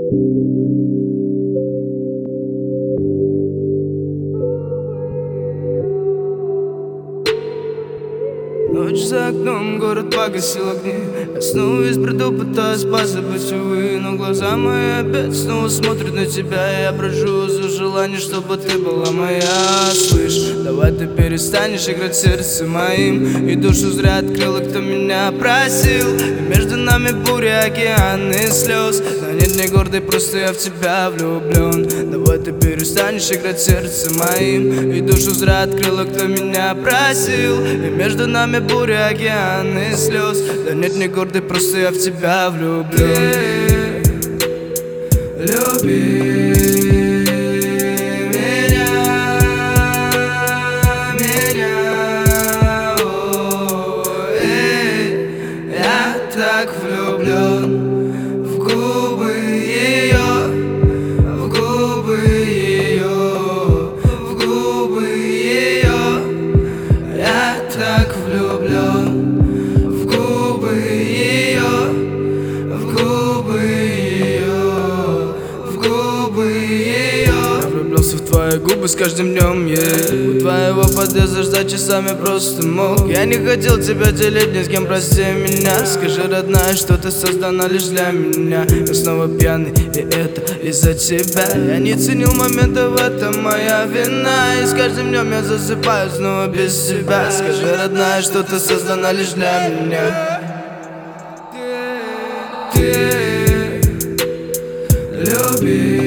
Ночь за окном, город погасил огни. Я снова весь бреду, пытаюсь позабыть, увы. Но глаза мои опять снова смотрят на тебя. Я брожу за желание, чтобы ты была моя. Слышь, давай ты перестанешь играть сердцем моим. И душу зря открыла, кто меня просил. И между нами буря, океаны слез. Но нет, не гордый, просто я в тебя влюблен. Давай ты перестанешь играть сердцем моим. И душу зря открыла, кто меня просил. И между нами буря, океаны слез. Да нет, не гордый, просто я в тебя влюблен. Люби меня, я так влюблен в губы ее, в губы ее, в губы ее. Я так влюблен в губы ее, в губы ее, в губы ее. Я влюблялся в твои губы с каждым днем, у твоего подъезда ждать часами просто мог. Я не хотел тебя делить ни с кем, прости меня. Скажи, родная, что ты создана лишь для меня. Я снова пьяный, и это из-за тебя. Я не ценил моментов, это моя вина. И с каждым днем я засыпаю снова без тебя. Скажи, родная, что ты создана лишь для меня. Ты люби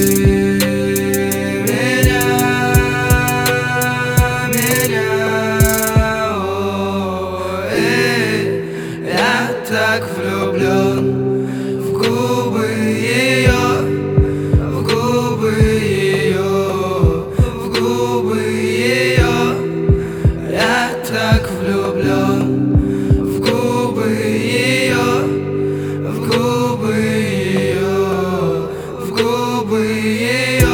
так влюблен в губы ее, в губы ее, в губы ее. Я так влюблен в губы ее, в губы ее, в губы ее.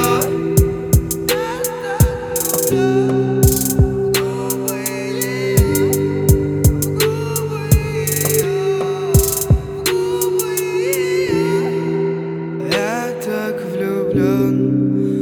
Я так влюблен